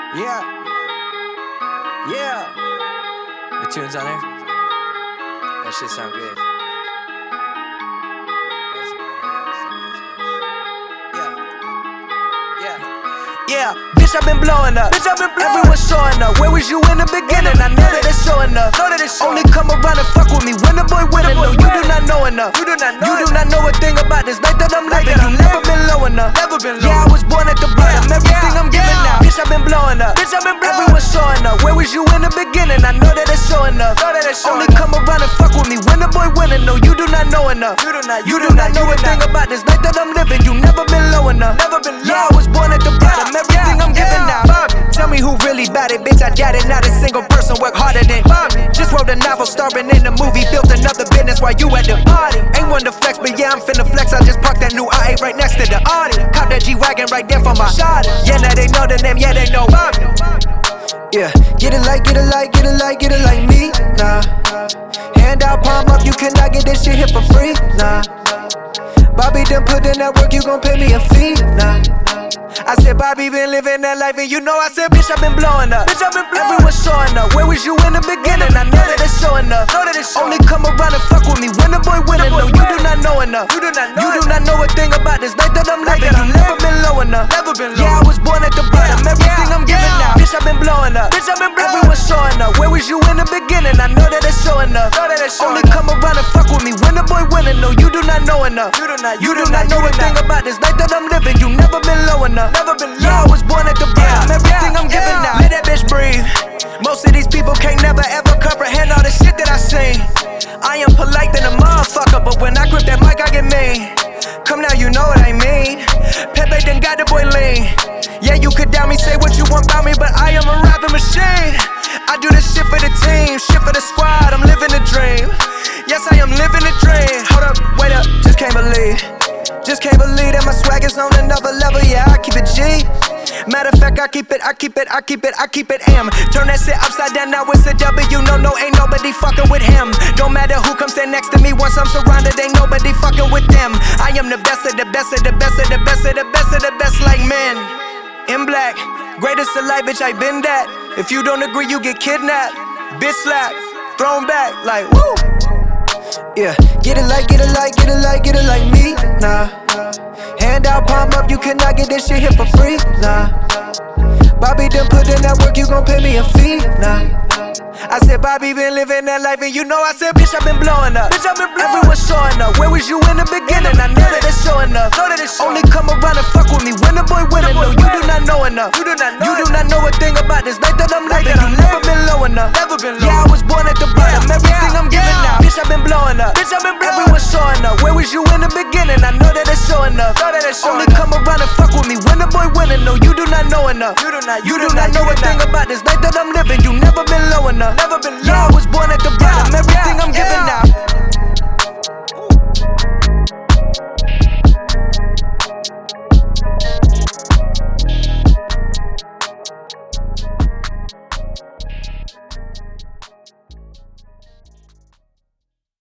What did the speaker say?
Yeah. Yeah. The tunes on there? That shit sound good. Yeah, bitch, I've been blowing up. Everyone's showing up. Where was you in the beginning? I know that it's showing up. Only come around and fuck with me when the boy winning. No, you do not know enough. You do not know a thing about this life that I'm living. You never been low enough. Yeah, I was born at the bottom. Everything I'm giving now. Bitch, I've been blowing up. Everyone's showing up. Where was you in the beginning? I know that it's showing up. Only come around and fuck with me when the boy winning. No, you do not know enough. You do not know a thing about this life that I'm living. You never been low enough. Yeah, I was born at the bottom. Everything I'm giving now. Tell me who really bout it, bitch. I doubt it. Not a single person work harder than just wrote a novel, starring in the movie, built another business while you at the party. Ain't one to flex, but yeah, I'm finna flex. I just parked that new I8 right next to the Audi. Cop that G-Wagon right there for my shawty. Yeah, now they know the name, yeah, they know Bobby. Yeah, get it like me, nah. Hand out, palm up, you cannot get this shit here for free, nah. Bobby done put in that work, you gon' pay me a fee, nah. I said, Bobby been living that life, and you know I said, bitch, I've been blowing up. Everyone's showing up. Where was you in the beginning? I know that it's showing up. Only come around and fuck with me when the boy winning. No, you do not know enough. You do not know a thing about this life that I'm living. You never been low enough. Yeah, I was born at the bottom. Everything I'm giving now. Bitch, I've been blowing up. Everyone's showing up. Where was you in the beginning? I know that it's showing up. Only come around and fuck with me when the boy winning. No, you do not know enough. You do not know a thing about this life that I'm living. You never been low enough. Yeah, I was born at the bottom. Everything I'm giving now. Let that bitch breathe. Most of these people can't never ever comprehend all the shit that I seen. I am polite than a motherfucker, but when I grip that mic, I get mean. Come now, you know what I mean. Pepe done got the boy lean. Yeah, you could doubt me, say what you want about me, but I am a rapping machine. I do this shit for the team, shit for the squad. I'm living the dream. Yes, I am living the dream. Hold up, wait up, just can't believe. Just can't believe that my swag is on another level. Yeah, I keep it G. Matter of fact, I keep it M. Turn that shit upside down, now it's a W. No, ain't nobody fucking with him. Don't matter who comes stand next to me. Once I'm surrounded, ain't nobody fucking with them. I am the best of the best of the best of the best of the best of the best, like men. In black, greatest alive, bitch, I been that. If you don't agree, you get kidnapped. Bitch slap, thrown back, like woo. Yeah, get it like me, nah. Hand out, palm up, you cannot get this shit here for free, nah. Bobby done put in that work, you gon' pay me a fee, nah. I said, Bobby been living that life, and you know I said, bitch, I've been blowing up. Everyone's showing up. Where was you in the beginning? I know that it's showing up. Only come around and fuck with me when the boy winning. No, you do not know enough. You do not know a thing about this life that I'm living. You never been low enough. Yeah, I was born at the bottom. Everything I'm giving now. Bitch, I've been blowing up. Everyone's showing up. Where was you in the beginning? I know that it's showing up. Only come around and fuck with me when the boy winning. No, you do not know enough. You do not know a thing about this life that I'm living. You never been low enough. Yeah, I was born at the bottom.